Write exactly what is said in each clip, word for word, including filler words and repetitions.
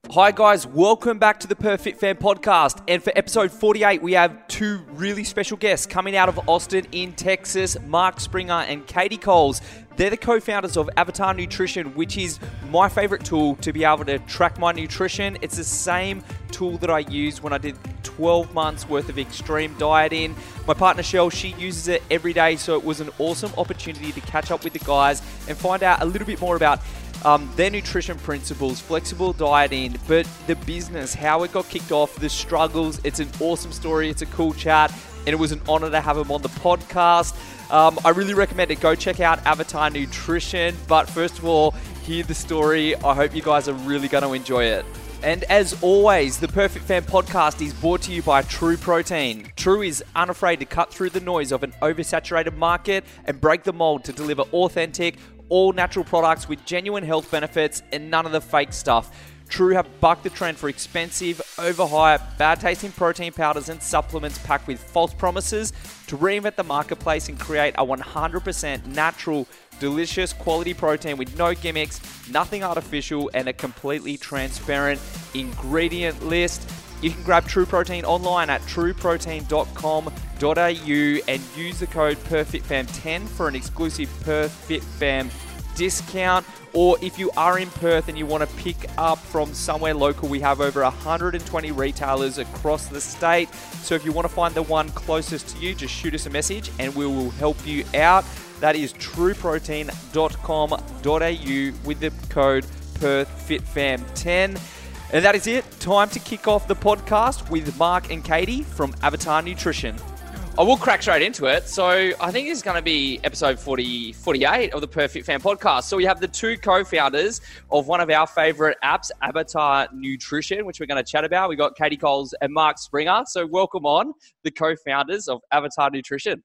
Hi guys, welcome back to the Perfect Fan Podcast, and for episode forty-eight we have two really special guests coming out of Austin in Texas, Mark Springer and Katie Coles. They're the co-founders of Avatar Nutrition, which is my favorite tool to be able to track my nutrition. It's the same tool that I used when I did twelve months worth of extreme dieting. My partner Shell, she uses it every day, so it was an awesome opportunity to catch up with the guys and find out a little bit more about Um, their nutrition principles, flexible dieting, but the business, how it got kicked off, the struggles. It's an awesome story. It's a cool chat, and it was an honor to have them on the podcast. Um, I really recommend it. Go check out Avatar Nutrition. But first of all, hear the story. I hope you guys are really going to enjoy it. And as always, the Perfect Fan Podcast is brought to you by True Protein. True is unafraid to cut through the noise of an oversaturated market and break the mold to deliver authentic, all natural products with genuine health benefits and none of the fake stuff. True have bucked the trend for expensive, overhyped, bad-tasting protein powders and supplements packed with false promises to reinvent the marketplace and create a one hundred percent natural, delicious quality protein with no gimmicks, nothing artificial, and a completely transparent ingredient list. You can grab True Protein online at true protein dot com dot a u and use the code perfect fam ten for an exclusive PerfectFam discount. Or if you are in Perth and you want to pick up from somewhere local, we have over one hundred twenty retailers across the state. So if you want to find the one closest to you, just shoot us a message and we will help you out. That is true protein dot com dot a u with the code perfect fam ten. And that is it. Time to kick off the podcast with Mark and Katie from Avatar Nutrition. I will crack straight into it. So I think this is going to be episode forty, forty-eight of the Perfect Fan Podcast. So we have the two co-founders of one of our favorite apps, Avatar Nutrition, which we're going to chat about. We got Katie Coles and Mark Springer. So welcome on, the co-founders of Avatar Nutrition.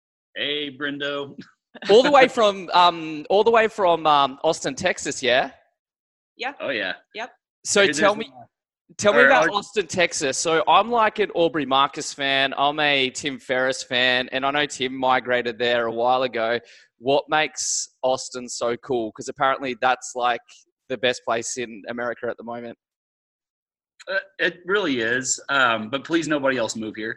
Hey, Brendo. all the way from um, all the way from um, Austin, Texas. Yeah. Yeah. Oh yeah. Yep. So Hey, tell there's- me, tell me Or- about or- Austin, Texas. So I'm like an Aubrey Marcus fan. I'm a Tim Ferriss fan, and I know Tim migrated there a while ago. What makes Austin so cool? Because apparently that's like the best place in America at the moment. Uh, it really is. Um, but please, nobody else move here.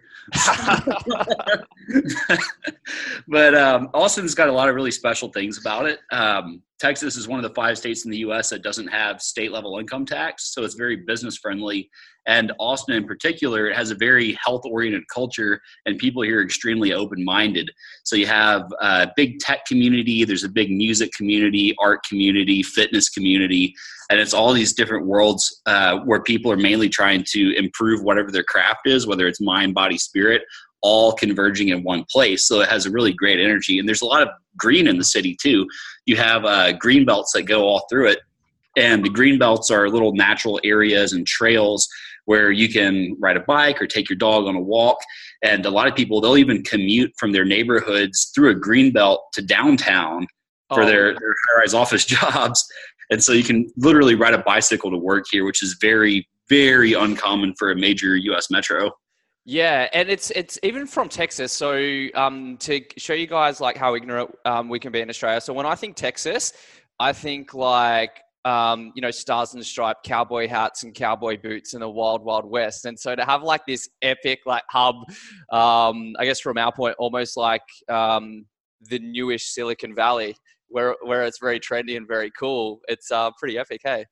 But um, Austin's got a lot of really special things about it. Um, Texas is one of the five states in the U S that doesn't have state level income tax, so it's very business friendly. And Austin in particular, it has a very health oriented culture, and people here are extremely open minded. So you have a big tech community, there's a big music community, art community, fitness community, and it's all these different worlds uh, where people are mainly trying to improve whatever their craft is, whether it's mind, body, spirit, all converging in one place. So it has a really great energy. And there's a lot of green in the city too. You have uh, green belts that go all through it. And the green belts are little natural areas and trails where you can ride a bike or take your dog on a walk. And a lot of people, they'll even commute from their neighborhoods through a green belt to downtown for Oh. their, their high-rise office jobs. And so you can literally ride a bicycle to work here, which is very, very uncommon for a major U S metro. Yeah, and it's it's even from Texas. So um, to show you guys like how ignorant um, we can be in Australia. So when I think Texas, I think like um, you know, stars and stripes, cowboy hats and cowboy boots in the wild, wild west. And so to have like this epic like hub, um, I guess from our point, almost like um, the newish Silicon Valley, where where it's very trendy and very cool. It's uh, pretty epic, hey?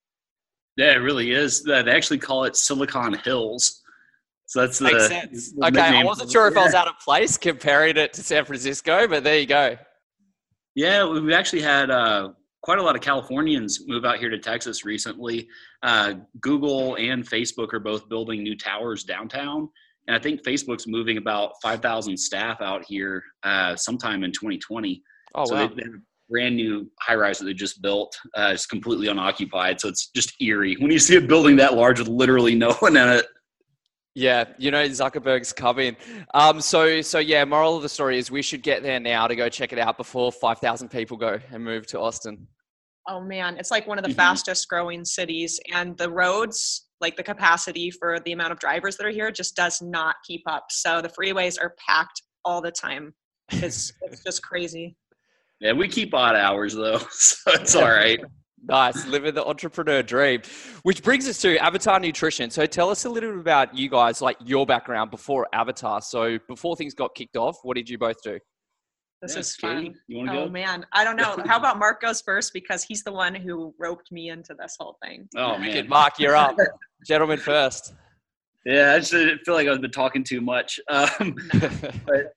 Yeah, it really is. They actually call it Silicon Hills. So that's the, Makes sense. the Okay, I nickname. wasn't sure if I was Yeah. out of place comparing it to San Francisco, but there you go. Yeah, we've actually had uh, quite a lot of Californians move out here to Texas recently. Uh, Google and Facebook are both building new towers downtown. And I think Facebook's moving about five thousand staff out here uh, sometime in twenty twenty. Oh, so wow. they, they have a brand new high rise that they just built. Uh, it's completely unoccupied. So it's just eerie when you see a building that large with literally no one in it. Yeah, you know Zuckerberg's coming. Um, so, so yeah, moral of the story is we should get there now to go check it out before five thousand people go and move to Austin. Oh man, it's like one of the Mhm. fastest growing cities, and the roads, like the capacity for the amount of drivers that are here, just does not keep up. So the freeways are packed all the time. It's it's just crazy. Yeah, we keep odd hours though, so it's all right. Nice, living the entrepreneur dream. Which brings us to Avatar Nutrition. So tell us a little bit about you guys, like your background before Avatar. So before things got kicked off, what did you both do? This Yeah, is Katie, fun. you wanna oh go? man, I don't know. How about Mark goes first because he's the one who roped me into this whole thing. Oh Good, man, Mark, you're up. Gentlemen first. yeah, I just didn't feel like I've been talking too much. Um, but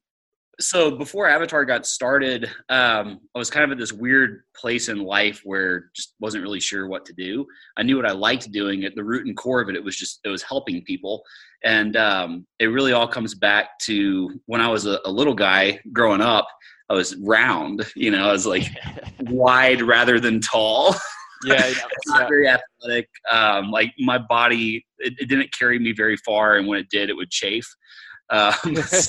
so before Avatar got started, um, I was kind of at this weird place in life where just wasn't really sure what to do. I knew what I liked doing. At the root and core of it, it was just it was helping people, and um, it really all comes back to when I was a, a little guy growing up. I was round, you know, I was like wide rather than tall. Yeah, yeah, Not yeah. very athletic. Um, like my body, it, it didn't carry me very far, and when it did, it would chafe. Um, That's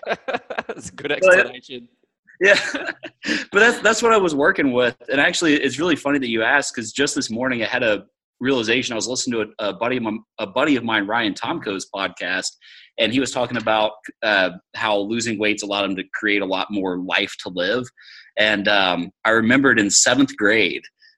a good explanation. Yeah, but that's that's what I was working with, and actually, it's really funny that you asked because just this morning I had a realization. I was listening to a, a buddy of my, a buddy of mine, Ryan Tomko's podcast, and he was talking about uh, how losing weight's allowed him to create a lot more life to live. And um, I remembered in seventh grade,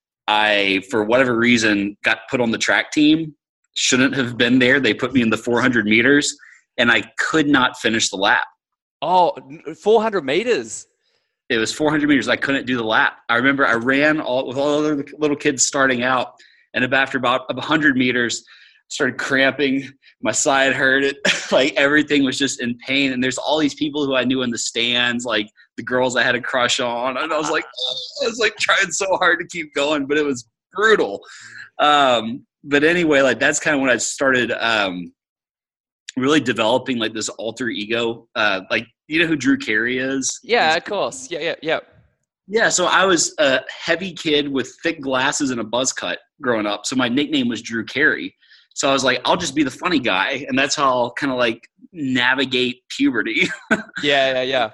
I for whatever reason got put on the track team. Shouldn't have been there. They put me in the four hundred meters, and I could not finish the lap. Oh, four hundred meters. It was four hundred meters. I couldn't do the lap. I remember I ran all with all the other little kids starting out, and after about one hundred meters, started cramping. My side hurt. It like everything was just in pain. And there's all these people who I knew in the stands, like the girls I had a crush on, and I was like, oh, I was like trying so hard to keep going, but it was brutal. Um, but anyway, like that's kind of when I started um, really developing like this alter ego. Uh, like you know who Drew Carey is? Yeah, of course. Yeah, yeah, yeah. Yeah, so I was a heavy kid with thick glasses and a buzz cut growing up. So my nickname was Drew Carey. So I was like, I'll just be the funny guy. And that's how I'll kind of like navigate puberty. Yeah, yeah, yeah.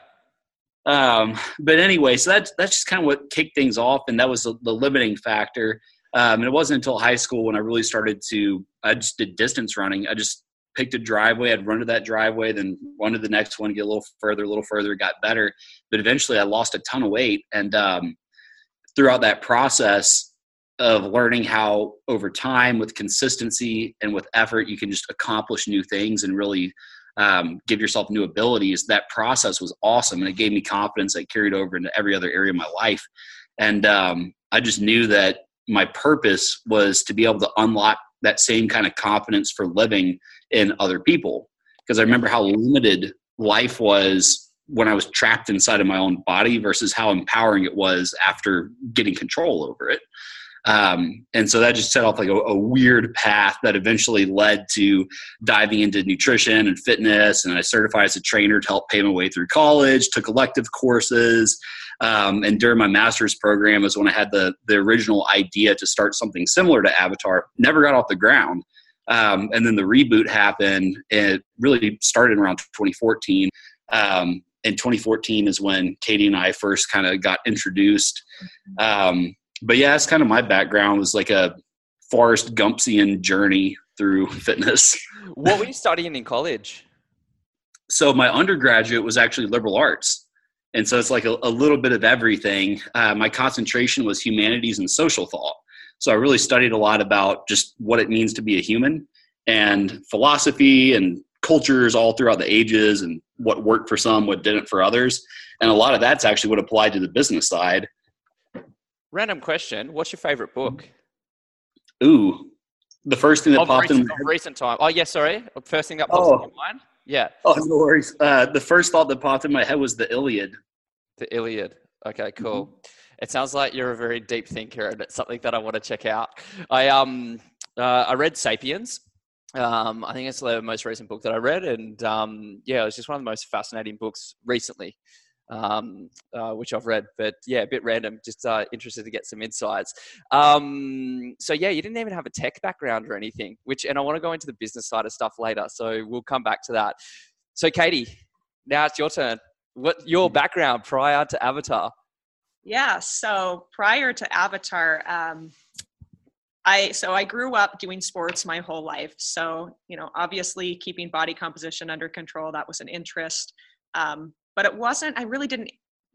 um, but anyway, so that's, that's just kind of what kicked things off. And that was the, the limiting factor. Um, and it wasn't until high school when I really started to, I just did distance running. I just picked a driveway. I'd run to that driveway, then run to the next one, get a little further, a little further, got better. But eventually I lost a ton of weight. And um, throughout that process of learning how over time with consistency and with effort, you can just accomplish new things and really um, give yourself new abilities. That process was awesome. And it gave me confidence that carried over into every other area of my life. And um, I just knew that my purpose was to be able to unlock that same kind of confidence for living in other people. Because I remember how limited life was when I was trapped inside of my own body versus how empowering it was after getting control over it. Um, and so that just set off like a, a weird path that eventually led to diving into nutrition and fitness. And I certified as a trainer to help pay my way through college, took elective courses. Um, and during my master's program is when I had the, the original idea to start something similar to Avatar. Never got off the ground. Um, and then the reboot happened. And it really started around twenty fourteen. Um, and twenty fourteen is when Katie and I first kind of got introduced. Um, But yeah, that's kind of my background, was like a Forrest Gumpsian journey through fitness. What were you studying in college? So my undergraduate was actually liberal arts. And so it's like a, a little bit of everything. Uh, my concentration was humanities and social thought. So I really studied a lot about just what it means to be a human and philosophy and cultures all throughout the ages and what worked for some, what didn't for others. And a lot of that's actually what applied to the business side. Random question. What's your favorite book? Ooh, the first thing that Of popped recent, in. of recent time. Oh, yeah, sorry. First thing that pops Oh. in your mind? Yeah, Oh, no worries. Uh, the first thought that popped in my head was the Iliad. the Iliad. Okay, cool. Mm-hmm. It sounds like you're a very deep thinker, and it's something that I want to check out. I um uh, I read *Sapiens*. Um, I think it's the most recent book that I read, and um, yeah, it was just one of the most fascinating books recently. Um, uh, which I've read, but yeah, a bit random, just uh, interested to get some insights. Um, so yeah, you didn't even have a tech background or anything, which, and I want to go into the business side of stuff later, so we'll come back to that. So Katie, now it's your turn. What your background prior to Avatar? Yeah, so prior to Avatar, um, I so I grew up doing sports my whole life. So, you know, obviously keeping body composition under control, that was an interest. Um, but it wasn't, I really didn't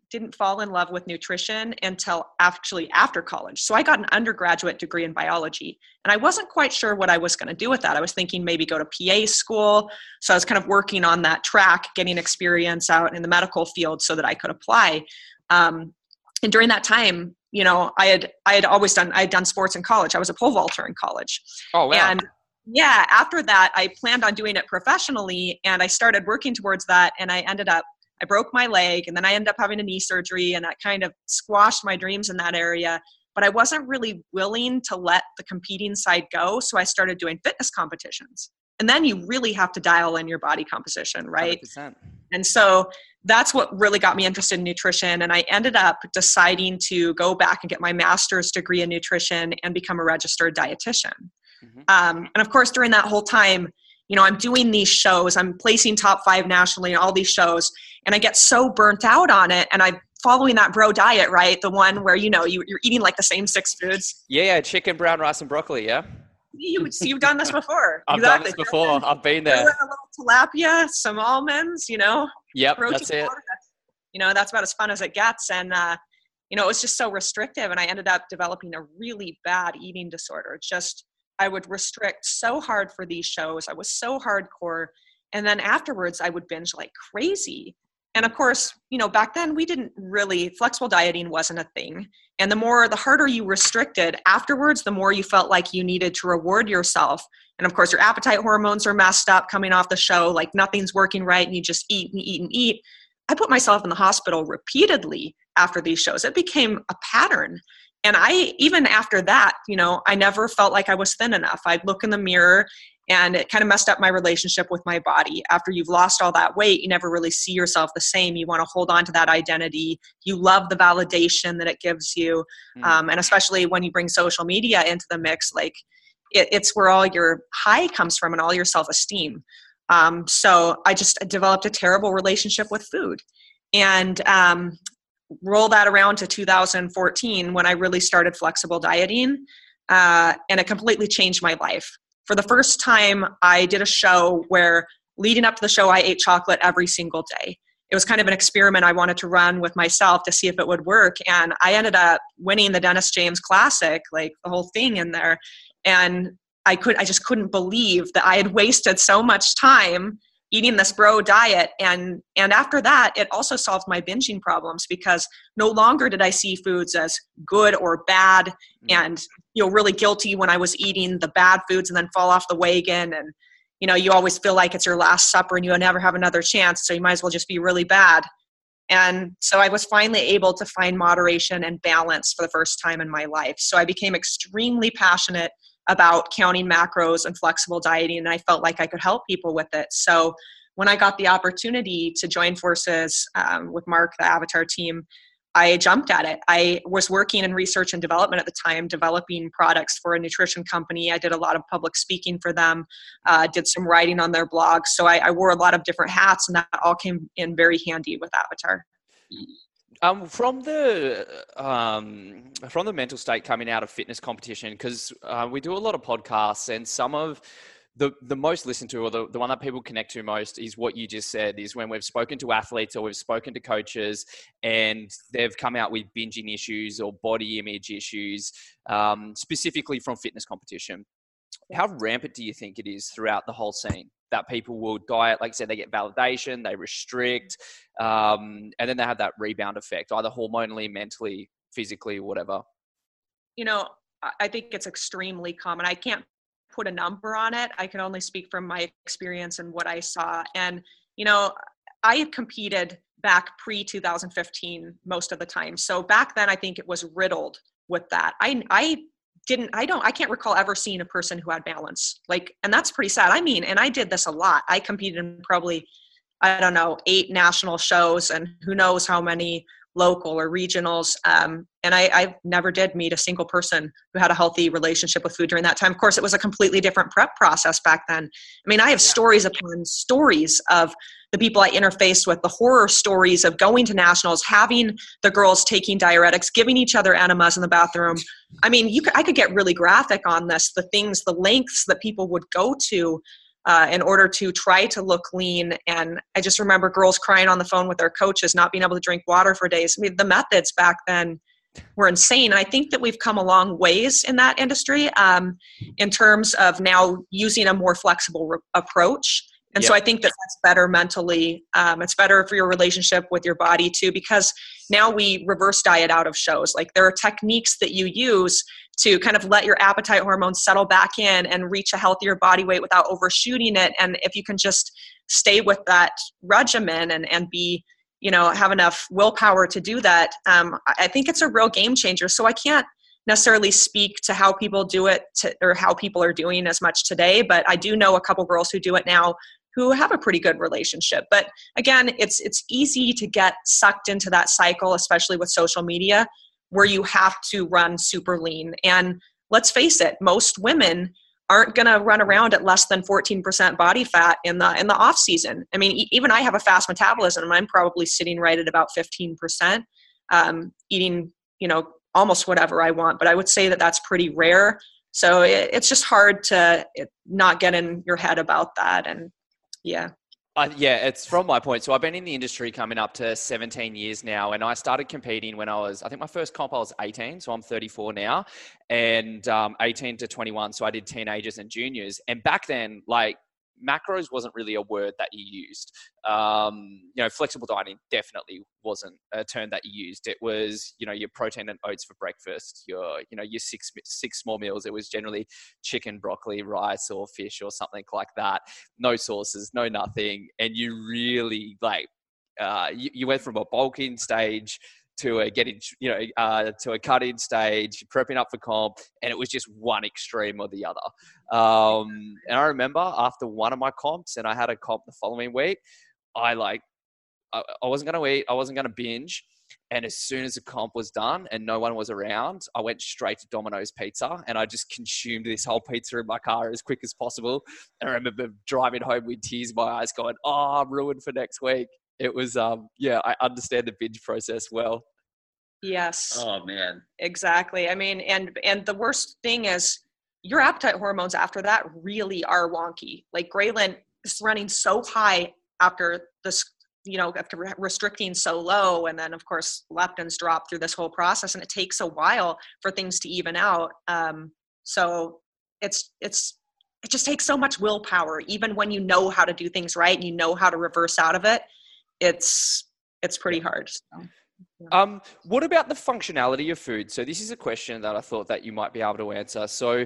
didn't fall in love with nutrition until actually after college. So I got an undergraduate degree in biology, and I wasn't quite sure what I was going to do with that. I was thinking maybe go to P A school. So I was kind of working on that track, getting experience out in the medical field so that I could apply. Um, and during that time, you know, I had, I had always done, I had done sports in college. I was a pole vaulter in college. Oh, wow. And yeah, after that, I planned on doing it professionally, and I started working towards that. And I ended up, I broke my leg, and then I ended up having a knee surgery, and that kind of squashed my dreams in that area. But I wasn't really willing to let the competing side go. So I started doing fitness competitions. And then you really have to dial in your body composition, right? one hundred percent. And so that's what really got me interested in nutrition. And I ended up deciding to go back and get my master's degree in nutrition and become a registered dietitian. Mm-hmm. Um, and of course, during that whole time, you know, I'm doing these shows, I'm placing top five nationally in all these shows, and I get so burnt out on it. And I'm following that bro diet, right? The one where, you know, you, you're eating like the same six foods. Yeah, yeah, chicken, brown rice, and broccoli, yeah? You, you've done this before. I've exactly. done this before. I've been there. A little tilapia, some almonds, you know. Yep, that's it. Powder. You know, that's about as fun as it gets. And, uh, you know, it was just so restrictive. And I ended up developing a really bad eating disorder. Just, I would restrict so hard for these shows. I was so hardcore. And then afterwards, I would binge like crazy. And of course, you know, back then we didn't really, flexible dieting wasn't a thing. And the more, the harder you restricted afterwards, the more you felt like you needed to reward yourself. And of course, your appetite hormones are messed up coming off the show, like nothing's working right, and you just eat and eat and eat. I put myself in the hospital repeatedly after these shows. It became a pattern. And I, even after that, you know, I never felt like I was thin enough. I'd look in the mirror, and it kind of messed up my relationship with my body. After you've lost all that weight, you never really see yourself the same. You want to hold on to that identity. You love the validation that it gives you. Mm. Um, and especially when you bring social media into the mix, like it, it's where all your high comes from and all your self-esteem. Um, so I just developed a terrible relationship with food. And um, roll that around to two thousand fourteen when I really started flexible dieting, uh, and it completely changed my life. For the first time, I did a show where leading up to the show, I ate chocolate every single day. It was kind of an experiment I wanted to run with myself to see if it would work. And I ended up winning the Dennis James Classic, like the whole thing in there. And I could, I just couldn't believe that I had wasted so much time eating this bro diet. And, and after that, it also solved my binging problems, because no longer did I see foods as good or bad and, you know, really guilty when I was eating the bad foods and then fall off the wagon. And, you know, you always feel like it's your last supper and you never have another chance. So you might as well just be really bad. And so I was finally able to find moderation and balance for the first time in my life. So I became extremely passionate about counting macros and flexible dieting, and I felt like I could help people with it. So when I got the opportunity to join forces um, with Mark, the Avatar team, I jumped at it. I was working in research and development at the time, developing products for a nutrition company. I did a lot of public speaking for them, uh, did some writing on their blog. So I, I wore a lot of different hats, and that all came in very handy with Avatar. Um, from the um, from the mental state coming out of fitness competition, because uh, we do a lot of podcasts, and some of the the most listened to, or the, the one that people connect to most, is what you just said, is when we've spoken to athletes or we've spoken to coaches and they've come out with binging issues or body image issues, um, specifically from fitness competition. How rampant do you think it is throughout the whole scene that people will diet, like I said, they get validation, they restrict, um, and then they have that rebound effect, either hormonally, mentally, physically, whatever? You know, I think it's extremely common. I can't put a number on it. I can only speak from my experience and what I saw. And, you know, I had competed back pre two thousand fifteen most of the time. So back then, I think it was riddled with that. I, I didn't, I don't, I can't recall ever seeing a person who had balance. Like, and that's pretty sad. I mean, and I did this a lot. I competed in probably, I don't know, eight national shows and who knows how many local or regionals. Um, and I, I never did meet a single person who had a healthy relationship with food during that time. Of course, it was a completely different prep process back then. I mean, I have yeah. stories upon stories of the people I interfaced with, the horror stories of going to nationals, having the girls taking diuretics, giving each other enemas in the bathroom. I mean, you could, I could get really graphic on this, the things, the lengths that people would go to uh, in order to try to look lean. And I just remember girls crying on the phone with their coaches, not being able to drink water for days. I mean, the methods back then were insane. And I think that we've come a long ways in that industry um, in terms of now using a more flexible re- approach. And yep. so I think that that's better mentally. Um, it's better for your relationship with your body too, because now we reverse diet out of shows. Like there are techniques that you use to kind of let your appetite hormones settle back in and reach a healthier body weight without overshooting it. And if you can just stay with that regimen and, and be, you know, have enough willpower to do that, um, I think it's a real game changer. So I can't necessarily speak to how people do it to, or how people are doing as much today, but I do know a couple girls who do it now who have a pretty good relationship. But again, it's it's easy to get sucked into that cycle, especially with social media, where you have to run super lean. And let's face it, most women aren't going to run around at less than fourteen percent body fat in the in the off season. I mean, e- even I have a fast metabolism, and I'm probably sitting right at about fifteen percent, um, eating, you know, almost whatever I want. But I would say that that's pretty rare. So it, it's just hard to it, not get in your head about that. And yeah. Uh, yeah, it's from my point. So I've been in the industry coming up to seventeen years now, and I started competing when I was, I think my first comp I was eighteen, so I'm thirty-four now, and um, eighteen to twenty-one, so I did teenagers and juniors. And back then, like, macros wasn't really a word that you used. Um, you know, flexible dieting definitely wasn't a term that you used. It was, you know, your protein and oats for breakfast, your, you know, your six six small meals. It was generally chicken, broccoli, rice, or fish, or something like that. No sauces, no nothing, and you really like uh, you, you went from a bulking stage to a getting, you know, uh, to a cut-in stage, prepping up for comp, and it was just one extreme or the other. Um, and I remember after one of my comps, and I had a comp the following week, I like, I, I wasn't going to eat, I wasn't going to binge, and as soon as the comp was done and no one was around, I went straight to Domino's Pizza, and I just consumed this whole pizza in my car as quick as possible. And I remember driving home with tears in my eyes going, oh, I'm ruined for next week. It was, um, yeah, I understand the binge process well. Yes. Oh man. Exactly. I mean, and, and the worst thing is your appetite hormones after that really are wonky. Like Ghrelin is running so high after this, you know, after re- restricting so low. And then of course, leptins drop through this whole process, and it takes a while for things to even out. Um, so it's, it's, it just takes so much willpower, even when you know how to do things right and you know how to reverse out of it. It's, it's pretty hard. So. Yeah. Um, what about the functionality of food? So this is a question that I thought that you might be able to answer. So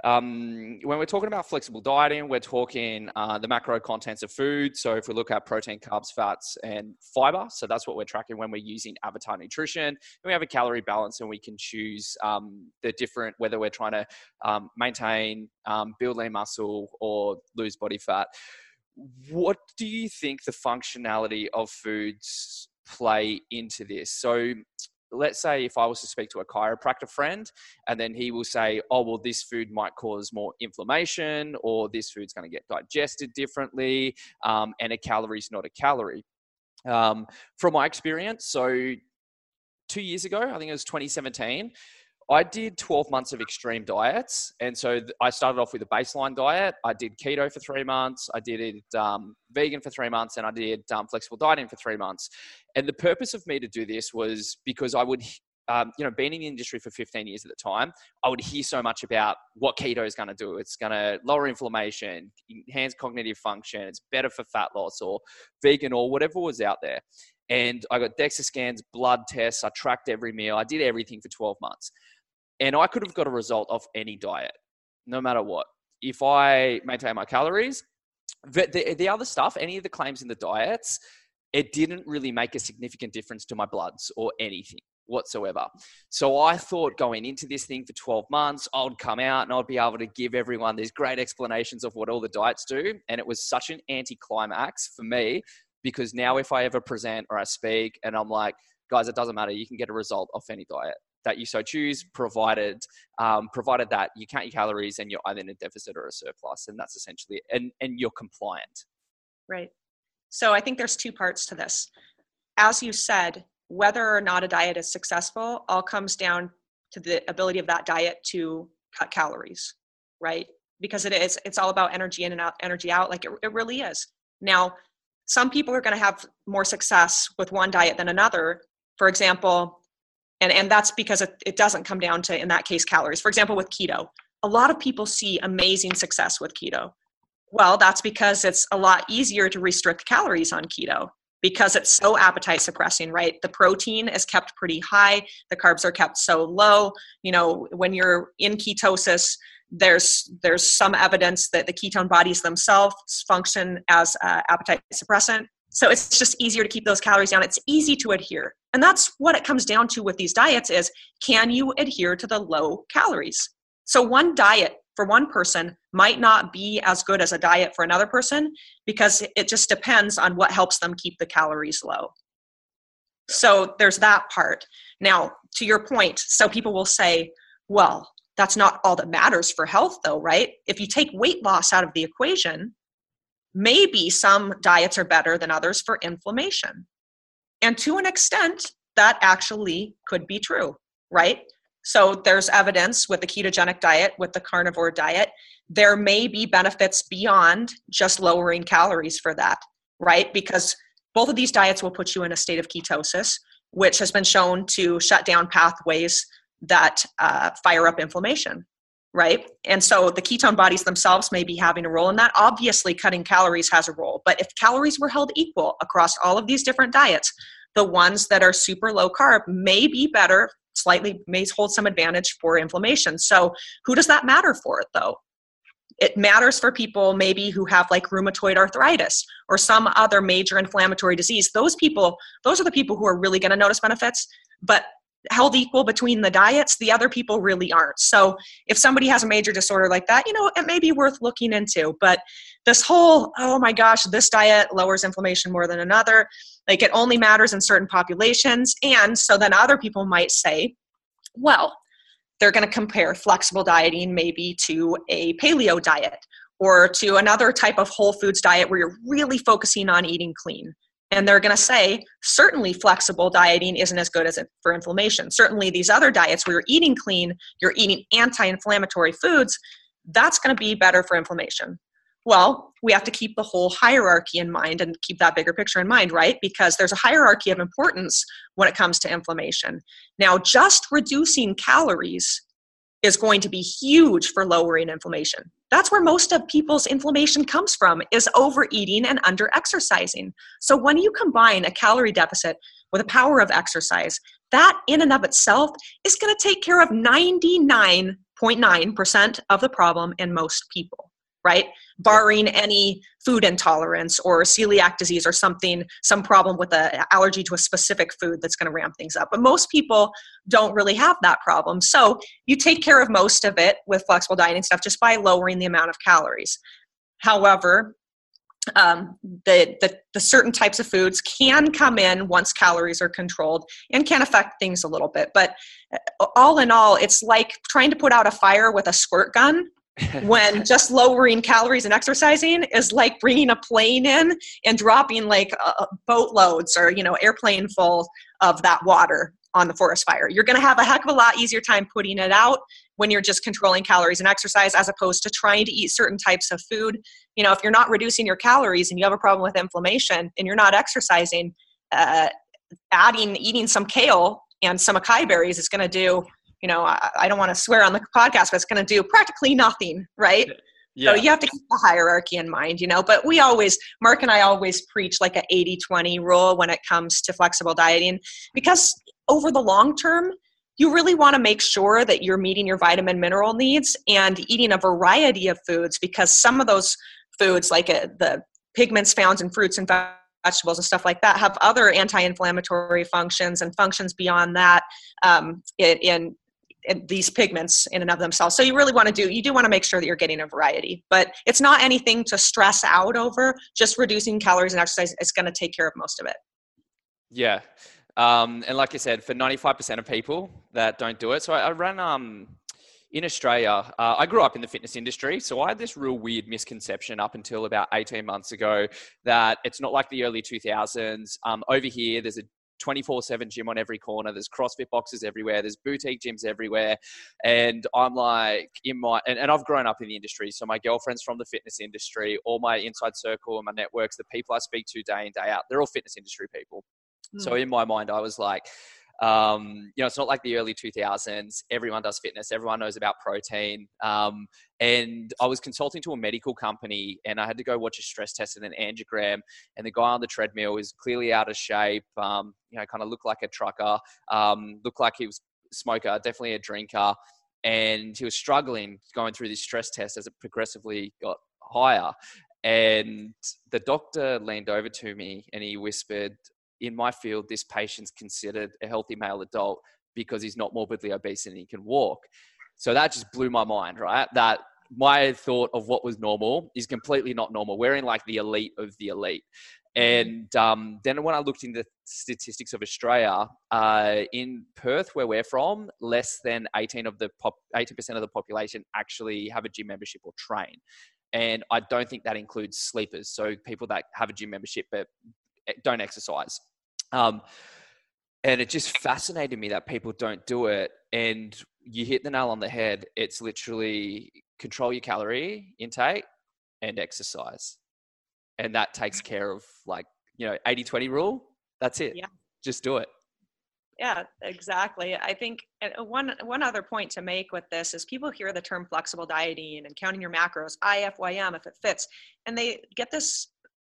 um, when we're talking about flexible dieting, we're talking uh, the macro contents of food. So if we look at protein, carbs, fats, and fiber, so that's what we're tracking when we're using Avatar Nutrition. And we have a calorie balance, and we can choose um, the different, whether we're trying to um, maintain, um, build lean muscle, or lose body fat. What do you think the functionality of foods play into this? So let's say if I was to speak to a chiropractor friend, and then he will say, oh, well, this food might cause more inflammation, or this food's going to get digested differently, um, and a calorie is not a calorie. Um, from my experience, so two years ago, I think it was twenty seventeen, I did twelve months of extreme diets. And so I started off with a baseline diet. I did keto for three months. I did it um, vegan for three months. And I did um, flexible dieting for three months. And the purpose of me to do this was because I would, um, you know, being in the industry for fifteen years at the time, I would hear so much about what keto is going to do. It's going to lower inflammation, enhance cognitive function. It's better for fat loss, or vegan, or whatever was out there. And I got DEXA scans, blood tests. I tracked every meal. I did everything for twelve months. And I could have got a result off any diet, no matter what. If I maintain my calories, the, the, the other stuff, any of the claims in the diets, it didn't really make a significant difference to my bloods or anything whatsoever. So I thought going into this thing for twelve months, I would come out and I'd be able to give everyone these great explanations of what all the diets do. And it was such an anticlimax for me, because now if I ever present or I speak and I'm like, guys, it doesn't matter, you can get a result off any diet that you so choose, provided um, provided that you count your calories and you're either in a deficit or a surplus, and that's essentially it, and, and you're compliant. Right. So I think there's two parts to this. As you said, whether or not a diet is successful all comes down to the ability of that diet to cut calories, right? because it is, it's all about energy in and out, energy out. Like it, it really is. Now, some people are going to have more success with one diet than another. For example, and, and that's because it, it doesn't come down to, in that case, calories. For example, with keto, a lot of people see amazing success with keto. Well, that's because it's a lot easier to restrict calories on keto because it's so appetite suppressing, right? The protein is kept pretty high. The carbs are kept so low. You know, when you're in ketosis, there's there's some evidence that the ketone bodies themselves function as uh, appetite suppressant. So it's just easier to keep those calories down. It's easy to adhere. And that's what it comes down to with these diets is, can you adhere to the low calories? So one diet for one person might not be as good as a diet for another person because it just depends on what helps them keep the calories low. So there's that part. Now, to your point, so people will say, well, that's not all that matters for health though, right? If you take weight loss out of the equation, maybe some diets are better than others for inflammation. And to an extent, that actually could be true, right? So there's evidence with the ketogenic diet, with the carnivore diet, there may be benefits beyond just lowering calories for that, right? Because both of these diets will put you in a state of ketosis, which has been shown to shut down pathways that uh, fire up inflammation, right? And so the ketone bodies themselves may be having a role in that. Obviously, cutting calories has a role, but if calories were held equal across all of these different diets, the ones that are super low carb may be better, slightly may hold some advantage for inflammation. So who does that matter for it though? It matters for people maybe who have like rheumatoid arthritis or some other major inflammatory disease. Those people, those are the people who are really going to notice benefits, but held equal between the diets, the other people really aren't. So if somebody has a major disorder like that, you know, it may be worth looking into. But this whole, oh my gosh, this diet lowers inflammation more than another, like it only matters in certain populations. And so then other people might say, well, they're going to compare flexible dieting maybe to a paleo diet or to another type of whole foods diet where you're really focusing on eating clean. And they're going to say, certainly flexible dieting isn't as good as it for inflammation. Certainly these other diets where you're eating clean, you're eating anti-inflammatory foods, that's going to be better for inflammation. Well, we have to keep the whole hierarchy in mind and keep that bigger picture in mind, right? Because there's a hierarchy of importance when it comes to inflammation. Now, just reducing calories is going to be huge for lowering inflammation. That's where most of people's inflammation comes from, is overeating and under-exercising. So when you combine a calorie deficit with the power of exercise, that in and of itself is going to take care of ninety-nine point nine percent of the problem in most people, right? Barring any food intolerance or celiac disease or something, some problem with an allergy to a specific food that's going to ramp things up. But most people don't really have that problem. So you take care of most of it with flexible dieting stuff just by lowering the amount of calories. However, um, the, the, the certain types of foods can come in once calories are controlled and can affect things a little bit. But all in all, it's like trying to put out a fire with a squirt gun. When just lowering calories and exercising is like bringing a plane in and dropping like uh, boatloads or, you know, airplane full of that water on the forest fire. You're going to have a heck of a lot easier time putting it out when you're just controlling calories and exercise, as opposed to trying to eat certain types of food. You know, if you're not reducing your calories and you have a problem with inflammation and you're not exercising, uh, adding, eating some kale and some acai berries is going to do, you know, I, I don't want to swear on the podcast, but it's going to do practically nothing, right? Yeah. So you have to keep the hierarchy in mind, you know, but we always, Mark and I always preach like an eighty twenty rule when it comes to flexible dieting, because over the long term, you really want to make sure that you're meeting your vitamin mineral needs and eating a variety of foods, because some of those foods, like uh, the pigments found in fruits and vegetables and stuff like that, have other anti-inflammatory functions and functions beyond that um, in, in these pigments in and of themselves. So you really want to do, you do want to make sure that you're getting a variety, but it's not anything to stress out over. Just reducing calories and exercise is going to take care of most of it. Yeah. Um, and like I said, for ninety-five percent of people that don't do it. So I, I ran, um, in Australia, uh, I grew up in the fitness industry. So I had this real weird misconception up until about eighteen months ago that it's not like the early two thousands. Um, over here, there's a twenty-four seven gym on every corner. There's CrossFit boxes everywhere. There's boutique gyms everywhere. And I'm like in my, and, and I've grown up in the industry. So my girlfriend's from the fitness industry, all my inside circle and my networks, the people I speak to day in, day out, they're all fitness industry people. Mm. So in my mind, I was like, Um, you know, it's not like the early two thousands. Everyone does fitness. Everyone knows about protein. Um, and I was consulting to a medical company and I had to go watch a stress test and an angiogram. And the guy on the treadmill is clearly out of shape. Um, you know, kind of looked like a trucker, um, looked like he was a smoker, definitely a drinker. And he was struggling going through this stress test as it progressively got higher. And the doctor leaned over to me and he whispered, in my field, this patient's considered a healthy male adult because he's not morbidly obese and he can walk. So that just blew my mind, right? That my thought of what was normal is completely not normal. We're in like the elite of the elite. And um, then when I looked into the statistics of Australia, uh, in Perth, where we're from, less than eighteen of the pop, eighty percent of the population actually have a gym membership or train. And I don't think that includes sleepers. So people that have a gym membership but don't exercise. Um, and it just fascinated me that people don't do it. And you hit the nail on the head. It's literally control your calorie intake and exercise. And that takes care of like, you know, eighty twenty rule. That's it. Yeah. Just do it. Yeah, exactly. I think one one other point to make with this is people hear the term flexible dieting and counting your macros, I F Y M, if it fits, and they get this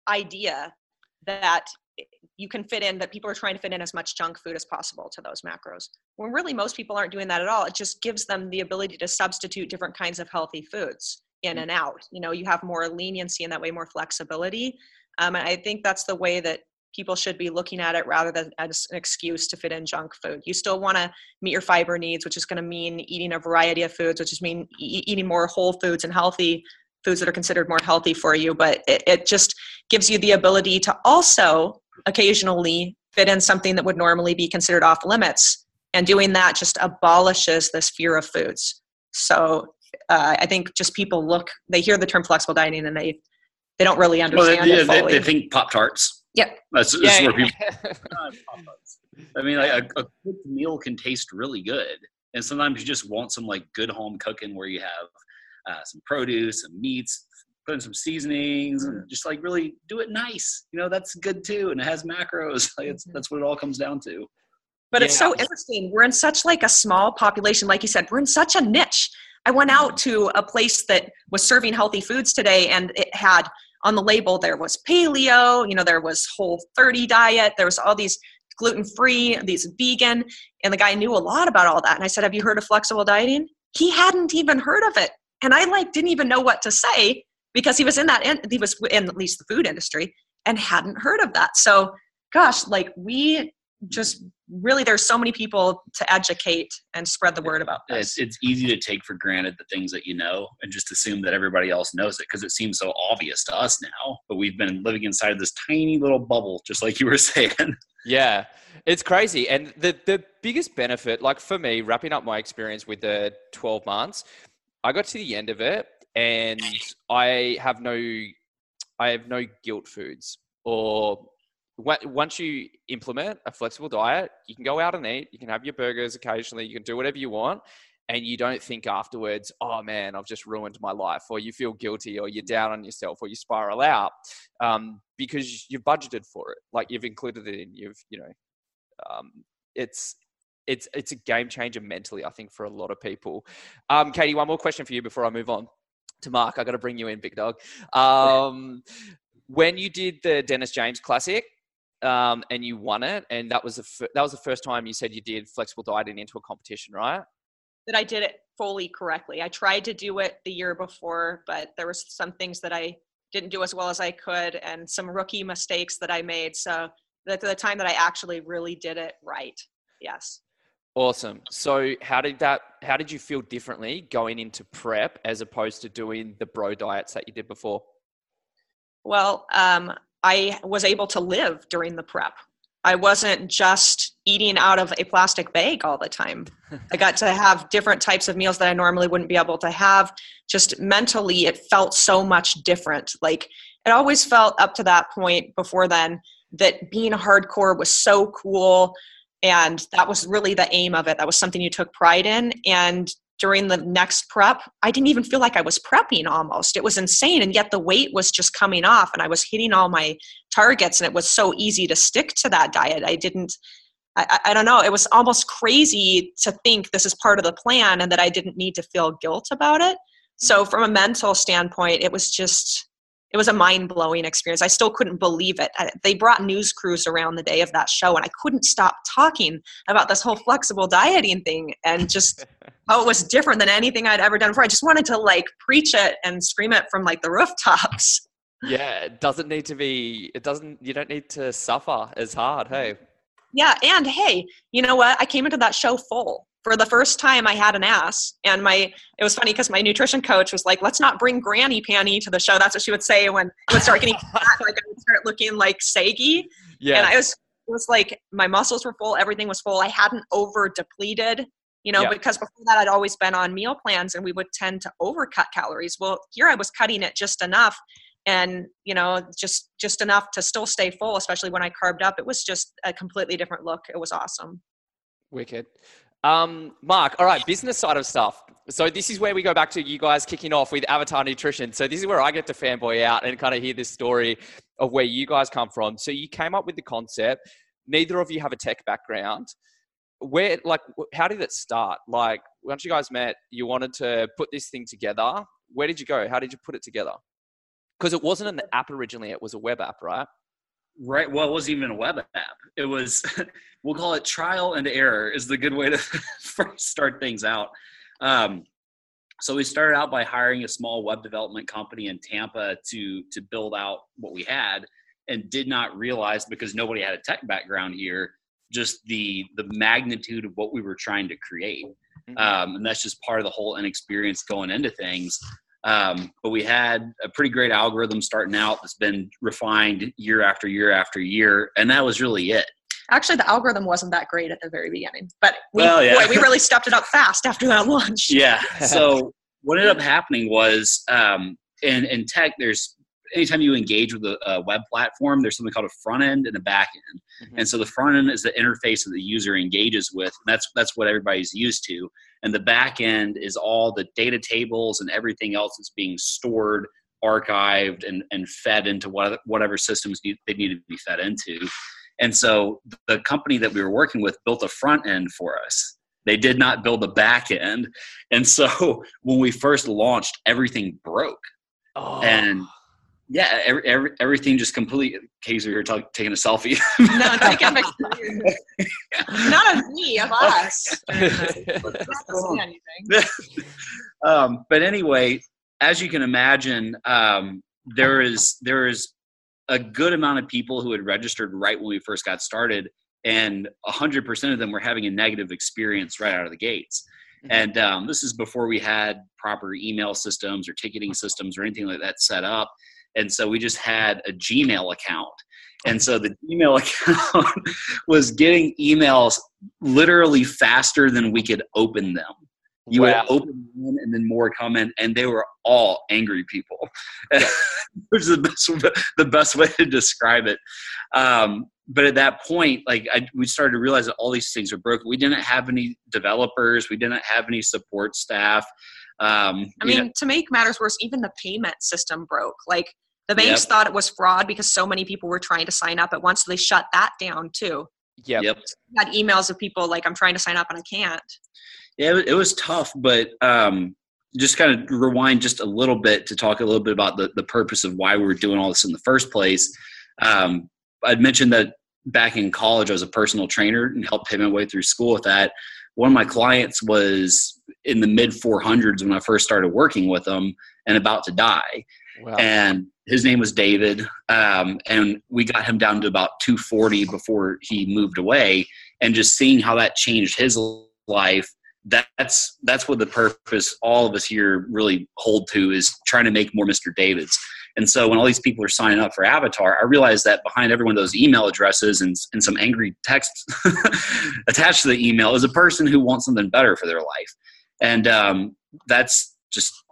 idea that you can fit in, that people are trying to fit in as much junk food as possible to those macros. When really most people aren't doing that at all. It just gives them the ability to substitute different kinds of healthy foods in and out. You know, you have more leniency and that way more flexibility. Um, and I think that's the way that people should be looking at it rather than as an excuse to fit in junk food. You still want to meet your fiber needs, which is going to mean eating a variety of foods, which is mean e- eating more whole foods and healthy foods that are considered more healthy for you. But it, it just gives you the ability to also occasionally fit in something that would normally be considered off limits. And doing that just abolishes this fear of foods. So uh, I think just people look, they hear the term flexible dieting and they, they don't really understand well, they, it fully. They, they think Pop-Tarts. Yep. That's, yeah, that's yeah. where people, I mean, like a, a cooked meal can taste really good. And sometimes you just want some like good home cooking where you have uh, some produce, some meats, put in some seasonings, and just like really do it nice. You know, that's good too. And it has macros. Like it's, that's what it all comes down to. But yeah. It's so interesting. We're in such like a small population. Like you said, we're in such a niche. I went out to a place that was serving healthy foods today, and it had on the label, there was paleo, you know, there was Whole thirty diet. There was all these gluten-free, these vegan. And the guy knew a lot about all that. And I said, have you heard of flexible dieting? He hadn't even heard of it. And I like didn't even know what to say because he was in that, in, he was in at least the food industry and hadn't heard of that. So gosh, like we just really, there's so many people to educate and spread the word about this. It's, it's easy to take for granted the things that you know and just assume that everybody else knows it because it seems so obvious to us now, but we've been living inside of this tiny little bubble, just like you were saying. Yeah, it's crazy. And the, the biggest benefit, like for me, wrapping up my experience with the twelve months, I got to the end of it and I have no, I have no guilt foods or once you implement a flexible diet, you can go out and eat, you can have your burgers occasionally, you can do whatever you want. And you don't think afterwards, oh man, I've just ruined my life, or you feel guilty, or you're down on yourself, or you spiral out um, because you've budgeted for it. Like you've included it in, you've, you know, um, it's, it's, it's a game changer mentally, I think, for a lot of people. Um, Katie, one more question for you before I move on to Mark. I got to bring you in, big dog. Um, when you did the Dennis James Classic, um, and you won it, and that was the f- that was the first time you said you did flexible dieting into a competition, right? That I did it fully correctly. I tried to do it the year before, but there was some things that I didn't do as well as I could and some rookie mistakes that I made. So that's the time that I actually really did it right. Yes. Awesome. So how did that, how did you feel differently going into prep as opposed to doing the bro diets that you did before? Well, um, I was able to live during the prep. I wasn't just eating out of a plastic bag all the time. I got to have different types of meals that I normally wouldn't be able to have. Just mentally, it felt so much different. Like it always felt up to that point before then that being hardcore was so cool. And that was really the aim of it. That was something you took pride in. And during the next prep, I didn't even feel like I was prepping almost. It was insane. And yet the weight was just coming off and I was hitting all my targets, and it was so easy to stick to that diet. I didn't, I, I don't know. It was almost crazy to think this is part of the plan and that I didn't need to feel guilt about it. So from a mental standpoint, it was just, it was a mind-blowing experience. I still couldn't believe it. I, they brought news crews around the day of that show, and I couldn't stop talking about this whole flexible dieting thing and just how it was different than anything I'd ever done before. I just wanted to like preach it and scream it from like the rooftops. Yeah, it doesn't need to be, it doesn't, you don't need to suffer as hard, hey? Yeah, and hey, you know what? I came into that show full. For the first time, I had an ass, and my it was funny because my nutrition coach was like, "Let's not bring Granny Panty to the show." That's what she would say when it would start getting fat, like I would start looking like saggy. Yeah, and I was it was like my muscles were full, everything was full. I hadn't over depleted, you know, yeah. because before that I'd always been on meal plans, and we would tend to overcut calories. Well, here I was cutting it just enough, and you know, just just enough to still stay full, especially when I carved up. It was just a completely different look. It was awesome. Wicked. Um, Mark, all right, business side of stuff. So this is where we go back to you guys kicking off with Avatar Nutrition. So this is where I get to fanboy out and kind of hear this story of where you guys come from. So you came up with the concept. Neither of you have a tech background. Where, like, how did it start? Like, once you guys met, you wanted to put this thing together. Where did you go? How did you put it together? Because it wasn't an app originally. It was a web app, right? Right. Well, it wasn't even a web app. It was, we'll call it trial and error is the good way to first start things out. Um, so we started out by hiring a small web development company in Tampa to, to build out what we had, and did not realize, because nobody had a tech background here, just the, the magnitude of what we were trying to create. Mm-hmm. Um, and that's just part of the whole inexperience going into things. Um, but we had a pretty great algorithm starting out that's been refined year after year after year. And that was really it. Actually, the algorithm wasn't that great at the very beginning, but we, well, yeah. boy, we really stepped it up fast after that launch. Yeah. So what ended up happening was, um, in, in tech, there's, anytime you engage with a, a web platform, there's something called a front end and a back end. Mm-hmm. And so the front end is the interface that the user engages with. And that's, that's what everybody's used to. And the back end is all the data tables and everything else that's being stored, archived, and, and fed into what, whatever systems need, they need to be fed into. And so the company that we were working with built a front end for us. They did not build a back end. And so when we first launched, everything broke. Oh. And yeah, every, every, everything just completely. Casey, you're talk, taking a selfie. No, take a picture. Not of me, of us. um, but anyway, as you can imagine, um, there is there is a good amount of people who had registered right when we first got started, and one hundred percent of them were having a negative experience right out of the gates. Mm-hmm. And um, this is before we had proper email systems or ticketing systems or anything like that set up. And so we just had a Gmail account. And so the Gmail account was getting emails literally faster than we could open them. You wow. would open one and then more come in, and they were all angry people, yeah. which is the best, the best way to describe it. Um, but at that point, like I, we started to realize that all these things were broken. We didn't have any developers. We didn't have any support staff. Um, I mean, know. to make matters worse, even the payment system broke. Like the banks yep. thought it was fraud because so many people were trying to sign up at once. So they shut that down too. Yep. Yep. I had emails of people like, I'm trying to sign up and I can't. Yeah, it was tough, but um, just kind of rewind just a little bit to talk a little bit about the, the purpose of why we were doing all this in the first place. Um, I'd mentioned that back in college, I was a personal trainer and helped pay my way through school with that. One of my clients was in the mid four hundreds when I first started working with him and about to die. Wow. And his name was David. Um, and we got him down to about two forty before he moved away, and just seeing how that changed his life. That's, that's what the purpose all of us here really hold to, is trying to make more Mister Davids. And so when all these people are signing up for Avatar, I realized that behind every one of those email addresses and, and some angry text attached to the email is a person who wants something better for their life. And um, that's just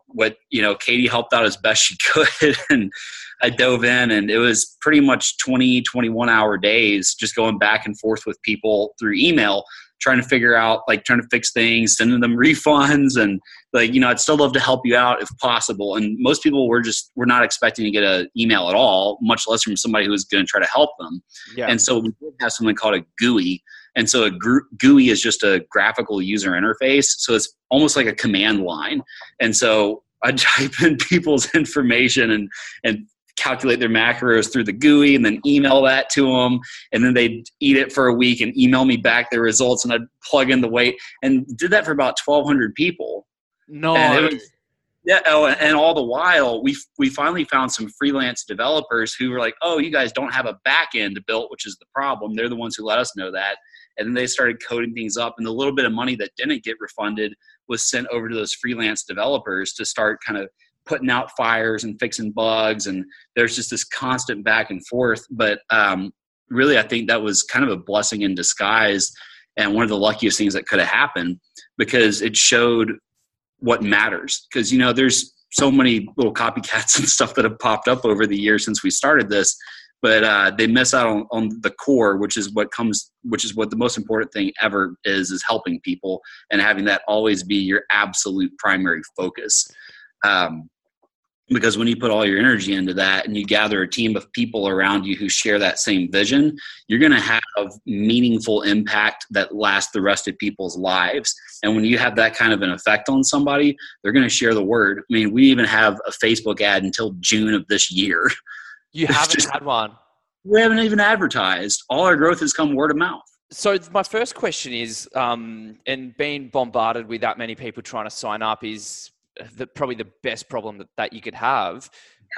what, you know, Katie helped out as best she could. And I dove in, and it was pretty much twenty, twenty-one hour days, just going back and forth with people through email, trying to figure out, like, trying to fix things, sending them refunds. And, like, you know, I'd still love to help you out if possible. And most people were just, were not expecting to get an email at all, much less from somebody who was going to try to help them. Yeah. And so we did have something called a G U I. And so a G U I is just a graphical user interface. So it's almost like a command line. And so I type in people's information and, and calculate their macros through the G U I, and then email that to them. And then they'd eat it for a week and email me back their results, and I'd plug in the weight, and did that for about twelve hundred people. No. And it was, yeah. Oh, and all the while, we we finally found some freelance developers who were like, "Oh, you guys don't have a back end built, which is the problem." They're the ones who let us know that. And then they started coding things up, and the little bit of money that didn't get refunded was sent over to those freelance developers to start kind of putting out fires and fixing bugs. And there's just this constant back and forth. But um, really, I think that was kind of a blessing in disguise, and one of the luckiest things that could have happened, because it showed what matters. Because, you know, there's so many little copycats and stuff that have popped up over the years since we started this, but uh, they miss out on, on the core, which is what comes, which is what the most important thing ever is, is helping people and having that always be your absolute primary focus. Um, because when you put all your energy into that and you gather a team of people around you who share that same vision, you're going to have meaningful impact that lasts the rest of people's lives. And when you have that kind of an effect on somebody, they're going to share the word. I mean, we even have a Facebook ad until June of this year. You haven't just, had one. We haven't even advertised. All our growth has come word of mouth. So my first question is, um, and being bombarded with that many people trying to sign up is the, probably the best problem that, that you could have.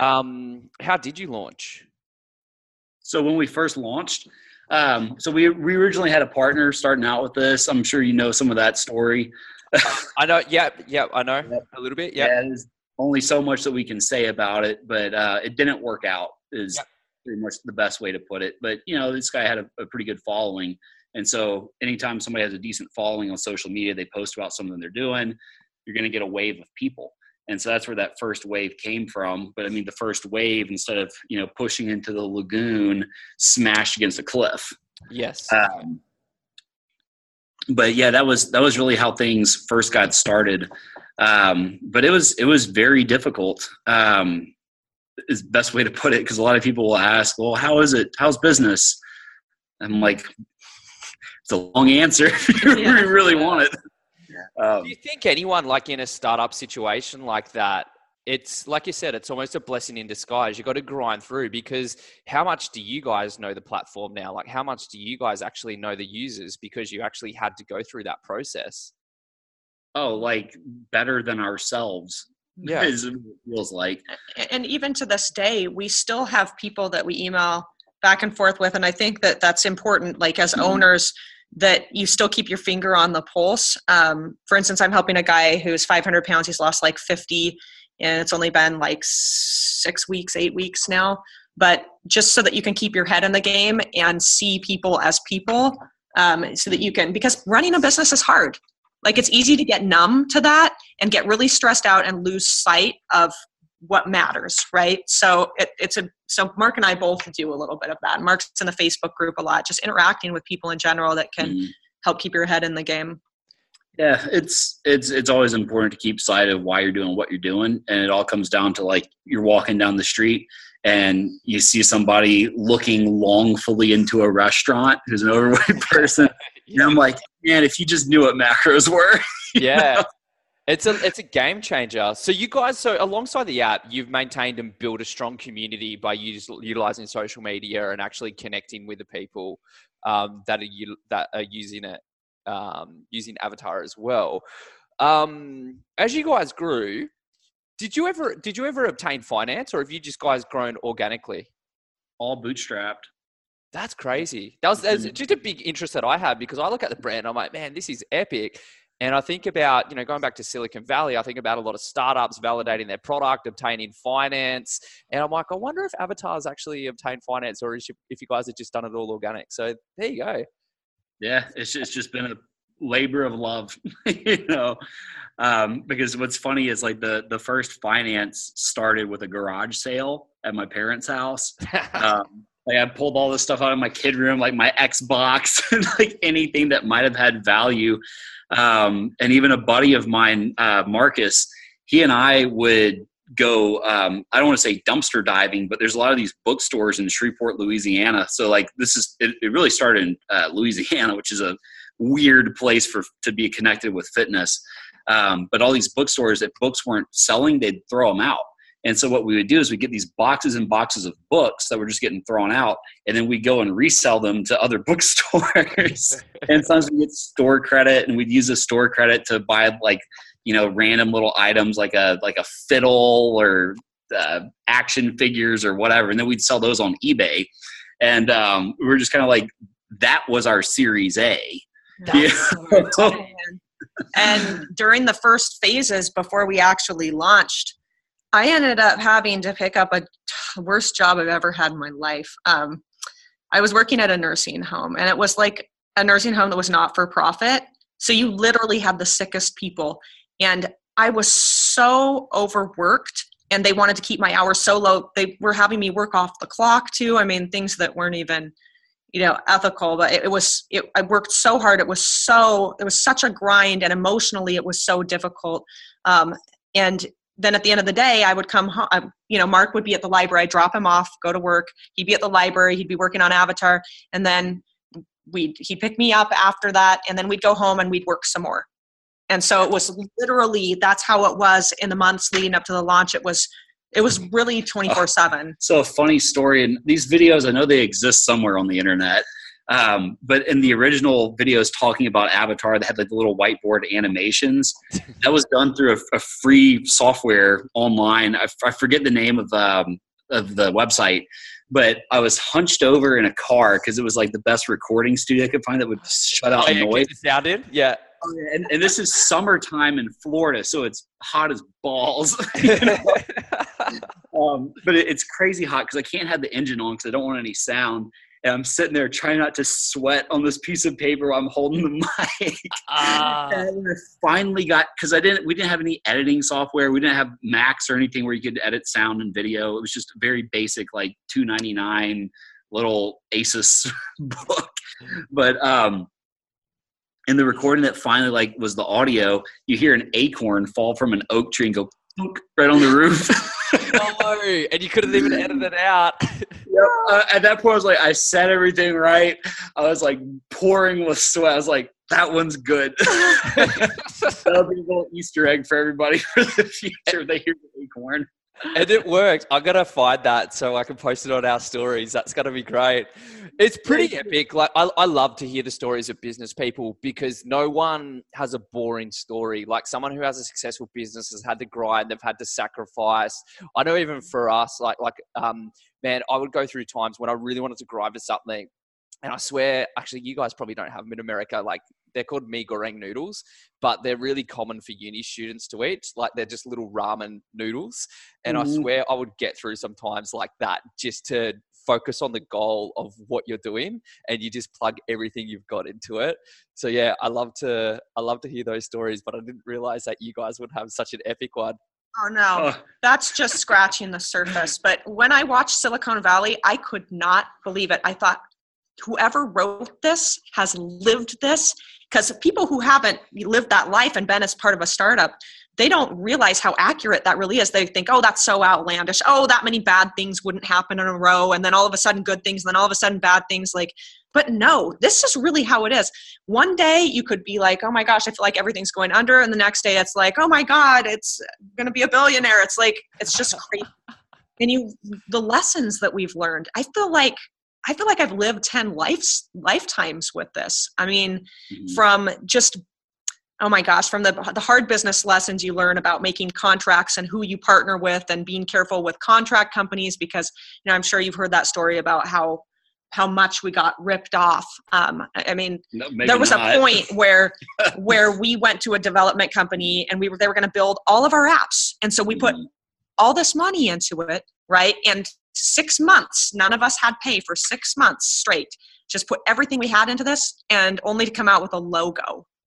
Um, how did you launch? So when we first launched, um, so we we originally had a partner starting out with this. I'm sure you know some of that story. I know. Yeah, yeah, I know yep. a little bit. Yep. Yeah, there's only so much that we can say about it, but uh, it didn't work out is yep. pretty much the best way to put it. But, you know, this guy had a, a pretty good following. And so anytime somebody has a decent following on social media, they post about something they're doing, you're going to get a wave of people. And so that's where that first wave came from. But I mean, the first wave, instead of, you know, pushing into the lagoon, smashed against a cliff. Yes. Um, but yeah, that was, that was really how things first got started. Um, but it was, it was very difficult. Um, is the best way to put it. Cause a lot of people will ask, well, how is it? How's business? I'm like, it's a long answer if you yeah. really want it. Um, Do you think anyone like in a startup situation like that, it's like you said, it's almost a blessing in disguise. You got to grind through, because how much do you guys know the platform now? Like how much do you guys actually know the users, because you actually had to go through that process? Oh, like better than ourselves. Yeah. Is what it feels like. And even to this day, we still have people that we email back and forth with. And I think that that's important, like as mm-hmm. owners, that you still keep your finger on the pulse. Um, for instance, I'm helping a guy who's five hundred pounds. He's lost like fifty, and it's only been like six weeks, eight weeks now. But just so that you can keep your head in the game and see people as people, um, so that you can, because running a business is hard. Like it's easy to get numb to that and get really stressed out and lose sight of what matters, right? So it, it's a so Mark and I both do a little bit of that. Mark's in the Facebook group a lot, just interacting with people in general that can mm. help keep your head in the game. Yeah, it's it's it's always important to keep sight of why you're doing what you're doing, and it all comes down to like you're walking down the street and you see somebody looking longfully into a restaurant who's an overweight person. And I'm like, man, if you just knew what macros were. Yeah. Know? It's a it's a game changer. So you guys, so alongside the app, you've maintained and built a strong community by use, utilizing social media and actually connecting with the people um, that are that are using it, um, using Avatar as well. Um, as you guys grew, did you ever did you ever obtain finance, or have you just guys grown organically? All bootstrapped. That's crazy. That was, that was just a big interest that I had, because I look at the brand, I'm like, man, this is epic. And I think about, you know, going back to Silicon Valley, I think about a lot of startups validating their product, obtaining finance. And I'm like, I wonder if Avatar's actually obtained finance, or if you guys have just done it all organic. So there you go. Yeah, it's just, it's just been a labor of love, you know, um, because what's funny is like the, the first finance started with a garage sale at my parents' house. Um, like I pulled all this stuff out of my kid room, like my Xbox and like anything that might've had value. Um, and even a buddy of mine, uh, Marcus, he and I would go, um, I don't want to say dumpster diving, but there's a lot of these bookstores in Shreveport, Louisiana. So like this is, it, it really started in uh, Louisiana, which is a weird place for, to be connected with fitness. Um, but all these bookstores, if books weren't selling, they'd throw them out. And so what we would do is we get these boxes and boxes of books that were just getting thrown out, and then we go and resell them to other bookstores. And sometimes we get store credit, and we'd use the store credit to buy like, you know, random little items like a like a fiddle or uh, action figures or whatever, and then we'd sell those on eBay. And um, we were just kind of like, that was our Series A. That's so cool. And during the first phases before we actually launched, I ended up having to pick up a worst job I've ever had in my life. Um, I was working at a nursing home, and it was like a nursing home that was not for profit. So you literally had the sickest people. And I was so overworked, and they wanted to keep my hours so low. They were having me work off the clock too. I mean, things that weren't even, you know, ethical, but it, it was, it, I worked so hard. It was so, it was such a grind, and emotionally it was so difficult. Um, and then at the end of the day, I would come home, you know, Mark would be at the library, I'd drop him off, go to work. He'd be at the library, he'd be working on Avatar. And then we'd, he'd pick me up after that. And then we'd go home and we'd work some more. And so it was literally, that's how it was in the months leading up to the launch. It was, it was really twenty-four seven. So a funny story, and these videos, I know they exist somewhere on the internet. Um, but in the original videos talking about Avatar, they had like the little whiteboard animations. That was done through a, a free software online. I, I forget the name of, um, of the website, but I was hunched over in a car because it was like the best recording studio I could find that would shut out oh, yeah, noise. Get the sound in? Yeah. And, and this is summertime in Florida, so it's hot as balls. You know? um, but it, it's crazy hot because I can't have the engine on because I don't want any sound. And I'm sitting there trying not to sweat on this piece of paper while I'm holding the mic. Ah. And I finally got, because I didn't, we didn't have any editing software. We didn't have Max or anything where you could edit sound and video. It was just very basic, like two ninety-nine little Asus book. But um, in the recording that finally like was the audio, you hear an acorn fall from an oak tree and go right on the roof. No, and you couldn't even edit it out. Yep. Uh, at that point, I was like, I said everything right. I was like pouring with sweat. I was like, that one's good. That'll be a little Easter egg for everybody for the future. They hear the acorn. And it worked. I'm going to find that so I can post it on our stories. That's going to be great. It's pretty epic. Like I, I love to hear the stories of business people because no one has a boring story. Like someone who has a successful business has had to grind. They've had to sacrifice. I know even for us, like, like, um, man, I would go through times when I really wanted to grind for something. And I swear, actually, you guys probably don't have them in America. Like they're called mee goreng noodles, but they're really common for uni students to eat. Like they're just little ramen noodles. And mm-hmm. I swear I would get through sometimes like that just to focus on the goal of what you're doing, and you just plug everything you've got into it. So yeah, I love to, I love to hear those stories, but I didn't realize that you guys would have such an epic one. Oh no, that's just scratching the surface. But when I watched Silicon Valley, I could not believe it. I thought, whoever wrote this has lived this, because people who haven't lived that life and been as part of a startup, they don't realize how accurate that really is. They think, oh, that's so outlandish. Oh, that many bad things wouldn't happen in a row. And then all of a sudden good things, and then all of a sudden bad things. Like, but no, this is really how it is. One day you could be like, oh my gosh, I feel like everything's going under. And the next day it's like, oh my God, it's going to be a billionaire. It's like, it's just crazy. And you, the lessons that we've learned, I feel like, I feel like I've lived ten lives, lifetimes with this. I mean, mm-hmm. from just, oh my gosh, from the the hard business lessons you learn about making contracts and who you partner with and being careful with contract companies, because, you know, I'm sure you've heard that story about how, how much we got ripped off. Um, I mean, no, there was not. a point where, where we went to a development company and we were, they were going to build all of our apps. And so we put mm-hmm. all this money into it. Right. And six months, none of us had pay for six months straight. Just put everything we had into this, and only to come out with a logo.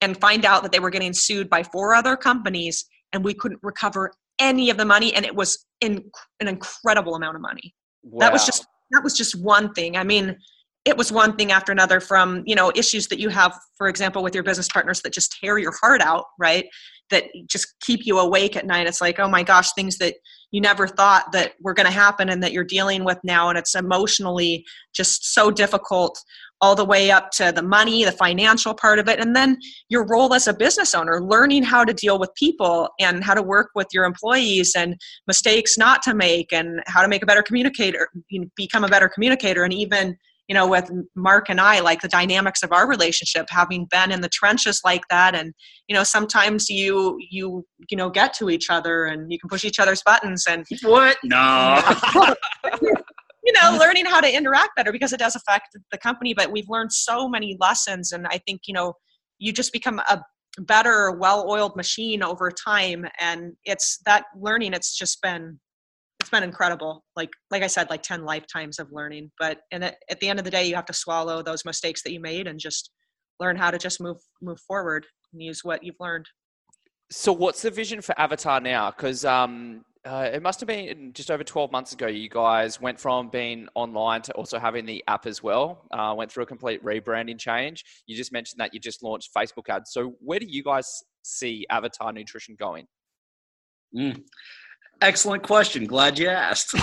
and find out that they were getting sued by four other companies and we couldn't recover any of the money. And it was in, an incredible amount of money. Wow. That was just, that was just one thing. I mean, it was one thing after another, from, you know, issues that you have, for example, with your business partners that just tear your heart out, right? That just keep you awake at night. It's like, oh my gosh, things that you never thought that were going to happen and that you're dealing with now. And it's emotionally just so difficult, all the way up to the money, the financial part of it. And then your role as a business owner, learning how to deal with people and how to work with your employees and mistakes not to make and how to make a better communicator, become a better communicator. And even, you know, with Mark and I, like the dynamics of our relationship, having been in the trenches like that. And, you know, sometimes you, you, you know, get to each other and you can push each other's buttons and what? No. You know, learning how to interact better, because it does affect the company, but we've learned so many lessons. And I think, you know, you just become a better, well-oiled machine over time. And it's that learning, it's just been, it's been incredible. Like, like I said, like ten lifetimes of learning, but and at, at the end of the day, you have to swallow those mistakes that you made and just learn how to just move, move forward and use what you've learned. So what's the vision for Avatar now? Because, um, Uh, it must have been just over twelve months ago. You guys went from being online to also having the app as well. Uh, went through a complete rebranding change. You just mentioned that you just launched Facebook ads. So where do you guys see Avatar Nutrition going? Mm. Excellent question. Glad you asked.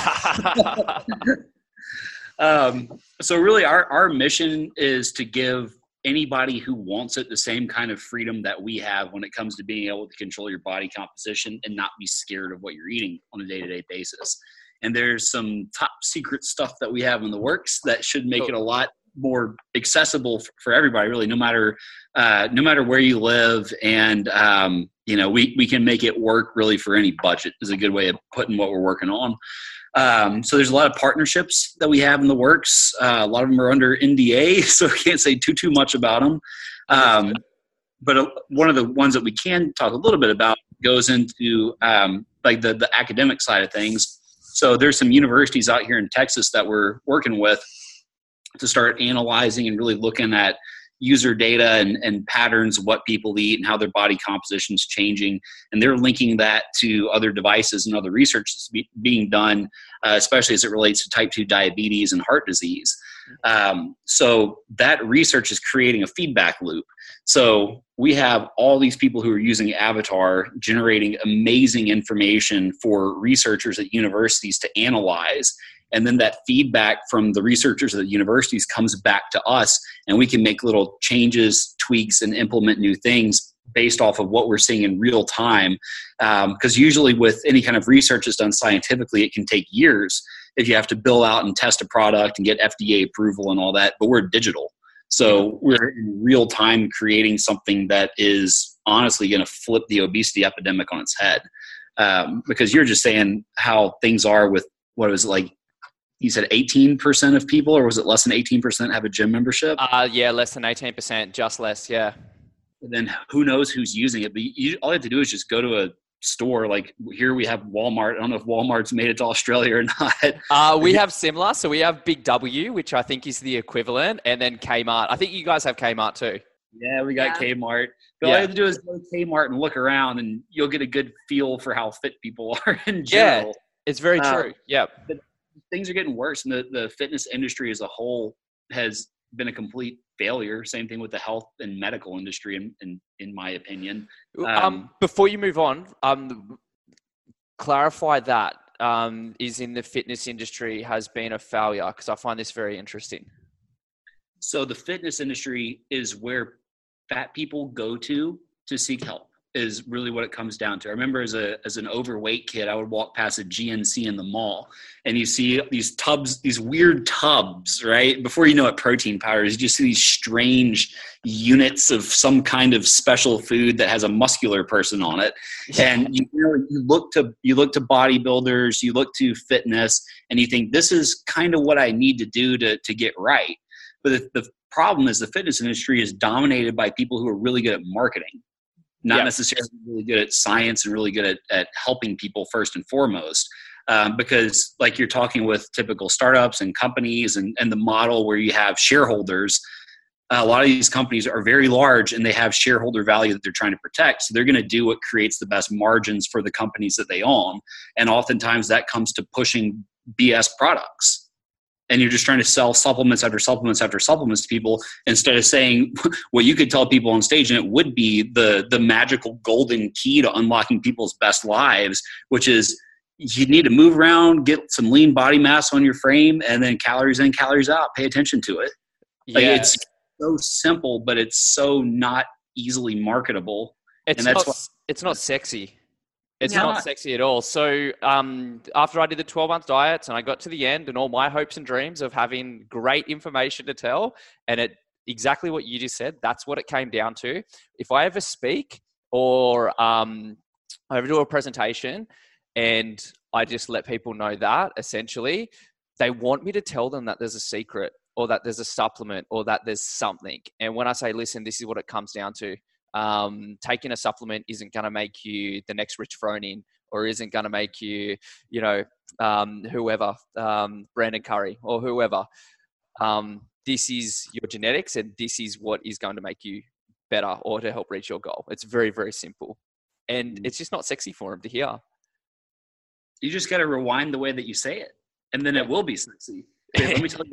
um, so really our, our mission is to give anybody who wants it the same kind of freedom that we have when it comes to being able to control your body composition and not be scared of what you're eating on a day-to-day basis. And there's some top secret stuff that we have in the works that should make it a lot more accessible for, for everybody, really, no matter uh, no matter where you live. And um, you know, we we can make it work really for any budget is a good way of putting what we're working on. Um, so there's a lot of partnerships that we have in the works. Uh, a lot of them are under N D A, so I can't say too, too much about them. Um, but uh, one of the ones that we can talk a little bit about goes into um, like the, the academic side of things. So there's some universities out here in Texas that we're working with to start analyzing and really looking at user data and, and patterns of what people eat and how their body composition is changing. And they're linking that to other devices and other research that's be, being done, uh, especially as it relates to type two diabetes and heart disease. Um, so that research is creating a feedback loop. So we have all these people who are using Avatar generating amazing information for researchers at universities to analyze. And then that feedback from the researchers at the universities comes back to us, and we can make little changes, tweaks, and implement new things based off of what we're seeing in real time. Because um, usually with any kind of research that's done scientifically, it can take years if you have to build out and test a product and get F D A approval and all that. But we're digital. So we're in real time creating something that is honestly going to flip the obesity epidemic on its head. Um, because you're just saying how things are with, what was it, like, you said eighteen percent of people, or was it less than eighteen percent have a gym membership? Uh, yeah, less than eighteen percent, just less, yeah. And then who knows who's using it. But you, all you have to do is just go to a store. Like here we have Walmart. I don't know if Walmart's made it to Australia or not. Uh, we have similar. So we have Big W, which I think is the equivalent, and then Kmart. I think you guys have Kmart too. Yeah, we got Yeah. Kmart. But Yeah. all you have to do is go to Kmart and look around, and you'll get a good feel for how fit people are in Yeah, general. it's very Uh, true. Yep. Things are getting worse, and the, the fitness industry as a whole has been a complete failure. Same thing with the health and medical industry, in, in, in my opinion. Um, Um, before you move on, um, clarify that um, is in the fitness industry has been a failure, because I find this very interesting. So the fitness industry is where fat people go to to seek help, is really what it comes down to. I remember as a as an overweight kid, I would walk past a G N C in the mall, and you see these tubs, these weird tubs, right? Before you know it, protein powders, you just see these strange units of some kind of special food that has a muscular person on it. And you, you, know, you look to you look to bodybuilders, you look to fitness, and you think this is kind of what I need to do to to get right. But the, the problem is the fitness industry is dominated by people who are really good at marketing. Not Yeah. necessarily really good at science and really good at, at helping people first and foremost. Um, because like you're talking with typical startups and companies and, and the model where you have shareholders, a lot of these companies are very large and they have shareholder value that they're trying to protect. So they're going to do what creates the best margins for the companies that they own. And oftentimes that comes to pushing B S products. And you're just trying to sell supplements after supplements after supplements to people instead of saying what you could tell people on stage, and it would be the the magical golden key to unlocking people's best lives, which is you need to move around, get some lean body mass on your frame, and then calories in, calories out. Pay attention to it. Like, yeah. it's so simple, but it's so not easily marketable. It's and that's not. why- It's not sexy. It's Yeah. not sexy at all. So um, after I did the twelve month diets and I got to the end and all my hopes and dreams of having great information to tell, and it exactly what you just said, that's what it came down to. If I ever speak or um, I ever do a presentation and I just let people know that, essentially, they want me to tell them that there's a secret or that there's a supplement or that there's something. And when I say, listen, this is what it comes down to. Um, taking a supplement isn't going to make you the next Rich Froning, or isn't going to make you, you know, um, whoever, um, Brandon Curry or whoever. Um, this is your genetics, and this is what is going to make you better or to help reach your goal. It's very, very simple. And it's just not sexy for him to hear. You just got to rewind the way that you say it, and then it will be sexy. Okay, let me tell you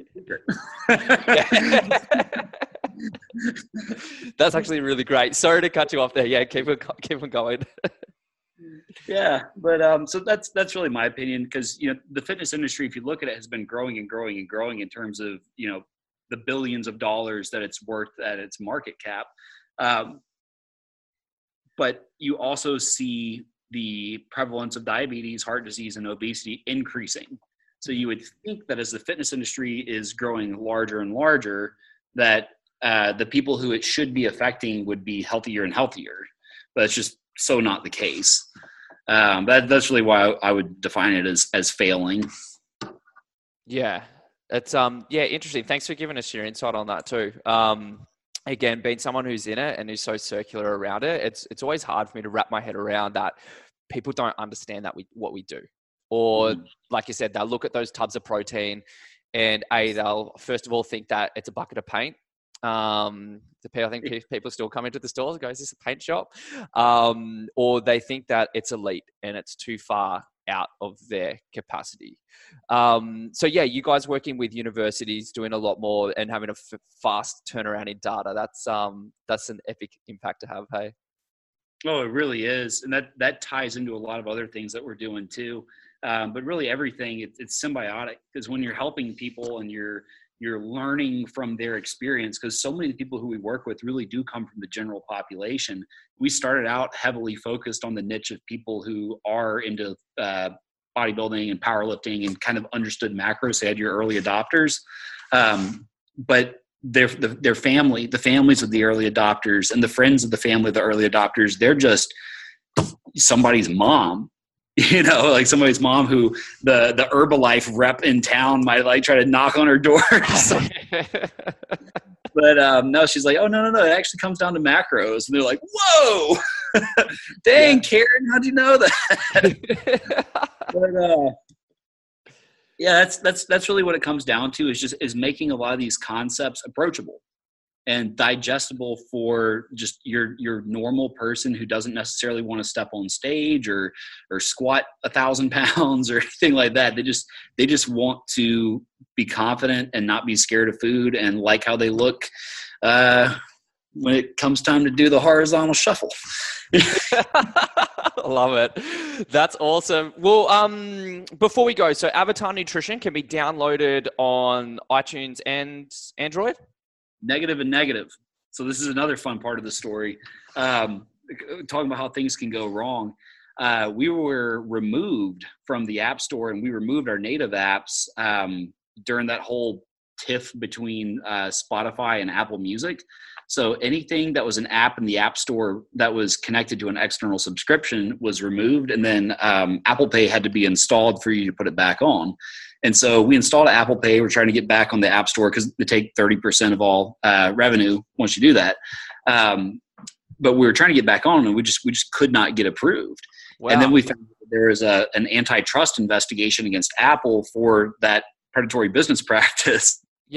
a secret. That's actually really great. Sorry to cut you off there. Yeah, keep on, keep on going. Yeah, but um, so that's that's really my opinion, because you know the fitness industry, if you look at it, has been growing and growing and growing in terms of you know the billions of dollars that it's worth at its market cap. Um, but you also see the prevalence of diabetes, heart disease, and obesity increasing. So you would think that as the fitness industry is growing larger and larger, that uh, the people who it should be affecting would be healthier and healthier. But it's just so not the case. Um, that, that's really why I would define it as as failing. Yeah, it's um yeah interesting. Thanks for giving us your insight on that too. Um, again, being someone who's in it and who's so circular around it, it's it's always hard for me to wrap my head around that people don't understand that we what we do, or mm. like you said, they'll look at those tubs of protein and a they'll first of all think that it's a bucket of paint. Um, the I think people still come into the stores and go, "Is this a paint shop?" Um, or they think that it's elite and it's too far out of their capacity. Um, so yeah, you guys working with universities, doing a lot more and having a f- fast turnaround in data. That's um, that's an epic impact to have. Hey. Oh, it really is, and that that ties into a lot of other things that we're doing too. Um, but really, everything it, it's symbiotic, because when you're helping people and you're you're learning from their experience, because so many people who we work with really do come from the general population. We started out heavily focused on the niche of people who are into uh, bodybuilding and powerlifting and kind of understood macros. They had your early adopters, um, but their the, their family, the families of the early adopters and the friends of the family of the early adopters, they're just somebody's mom. You know, like somebody's mom who the, the Herbalife rep in town might like try to knock on her door. But um, no, she's like, oh, no, no, no. It actually comes down to macros. And they're like, whoa, dang, yeah. Karen, how'd you know that? But uh, yeah, that's, that's, that's really what it comes down to, is just is making a lot of these concepts approachable and digestible for just your your normal person who doesn't necessarily want to step on stage or or squat a thousand pounds or anything like that. They just they just want to be confident and not be scared of food and like how they look uh, when it comes time to do the horizontal shuffle. Love it. That's awesome. Well, um, before we go, so Avatar Nutrition can be downloaded on iTunes and Android? Negative and negative. So this is another fun part of the story. Um, talking about how things can go wrong. Uh, we were removed from the App Store, and we removed our native apps um, during that whole tiff between uh, Spotify and Apple Music. So anything that was an app in the App Store that was connected to an external subscription was removed, and then um, Apple Pay had to be installed for you to put it back on. And so we installed Apple Pay. We're trying to get back on the App Store because they take thirty percent of all uh, revenue once you do that. Um, but we were trying to get back on, and we just we just could not get approved. Wow. And then we found that there was a, an antitrust investigation against Apple for that predatory business practice. Yep.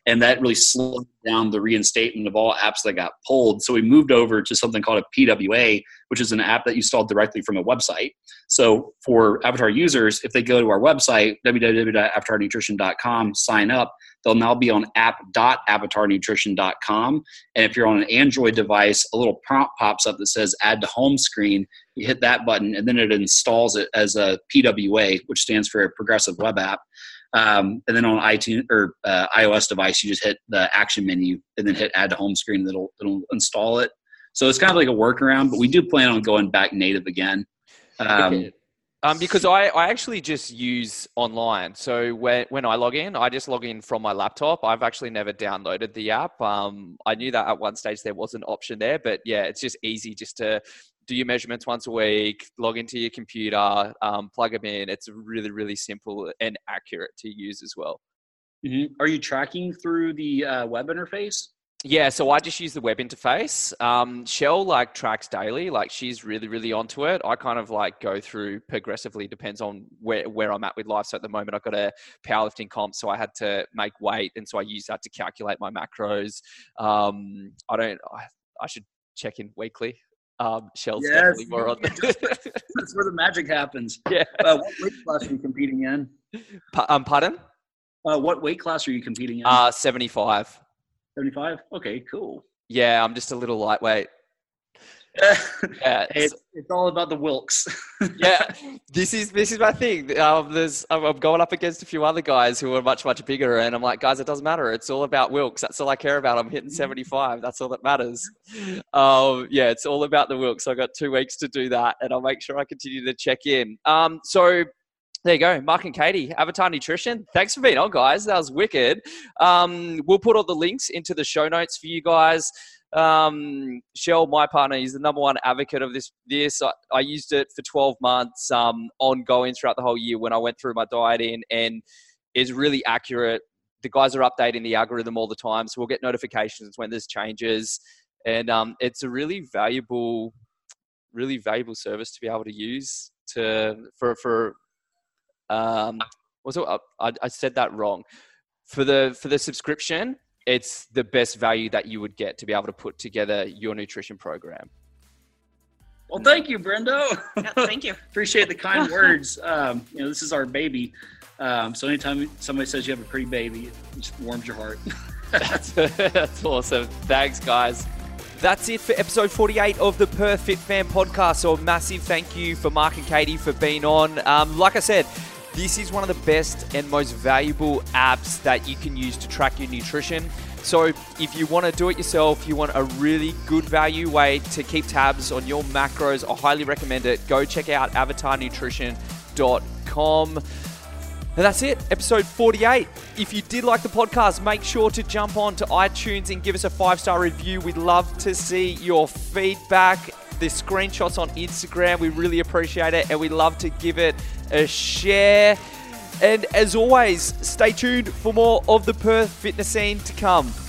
And that really slowed down the reinstatement of all apps that got pulled. So we moved over to something called a P W A, which is an app that you install directly from a website. So for Avatar users, if they go to our website, w w w dot avatar nutrition dot com, sign up, they'll now be on app dot avatar nutrition dot com. And if you're on an Android device, a little prompt pops up that says add to home screen. You hit that button, and then it installs it as a P W A, which stands for a Progressive Web App. Um, and then on iTunes or uh, iOS device, you just hit the action menu and then hit add to home screen, and it'll, it'll install it. So it's kind of like a workaround, but we do plan on going back native again. Um, okay. um, because I, I actually just use online. So when, when I log in, I just log in from my laptop. I've actually never downloaded the app. Um, I knew that at one stage there was an option there, but yeah, it's just easy just to do your measurements once a week, log into your computer, um, plug them in. It's really, really simple and accurate to use as well. Mm-hmm. Are you tracking through the uh, web interface? Yeah, so I just use the web interface. Um, Shell like tracks daily. Like she's really, really onto it. I kind of like go through progressively, depends on where, where I'm at with life. So at the moment I've got a powerlifting comp, so I had to make weight. And so I use that to calculate my macros. Um, I don't, I, I should check in weekly. Um, Shell's yes, definitely more on that. That's where the magic happens. Yeah. Uh, what weight class are you competing in? Pa- um, pardon? Uh, what weight class are you competing in? Uh, seventy-five. seventy-five? Okay, cool. Yeah, I'm just a little lightweight. Yeah, it's, it's all about the Wilks. yeah, this is this is my thing. Um, there's I'm, I'm going up against a few other guys who are much much bigger, and I'm like, guys, it doesn't matter. It's all about Wilks. That's all I care about. I'm hitting seventy-five. That's all that matters. Um, yeah, it's all about the Wilks. So I got two weeks to do that, and I'll make sure I continue to check in. Um, so. There you go, Mark and Katie, Avatar Nutrition. Thanks for being on, guys. That was wicked. Um, we'll put all the links into the show notes for you guys. Um, Shell, my partner, is the number one advocate of this. This I, I used it for twelve months, um, ongoing throughout the whole year when I went through my dieting, and is really accurate. The guys are updating the algorithm all the time, so we'll get notifications when there's changes, and um, it's a really valuable, really valuable service to be able to use to for for. Um, also, I, I said that wrong. For the for the subscription, it's the best value that you would get to be able to put together your nutrition program. Well, thank you, Brendo. Yeah, thank you. Appreciate the kind words. Um, you know, this is our baby. Um, so anytime somebody says you have a pretty baby, it just warms your heart. that's, that's awesome. Thanks, guys. That's it for episode forty-eight of the Perfect Fan podcast. So a massive thank you for Mark and Katie for being on. Um, like I said, this is one of the best and most valuable apps that you can use to track your nutrition. So if you want to do it yourself, you want a really good value way to keep tabs on your macros, I highly recommend it. Go check out avatar nutrition dot com. And that's it, episode forty-eight. If you did like the podcast, make sure to jump on to iTunes and give us a five-star review. We'd love to see your feedback. The screenshots on Instagram, we really appreciate it, and we'd love to give it a share. And as always, stay tuned for more of the Perth fitness scene to come.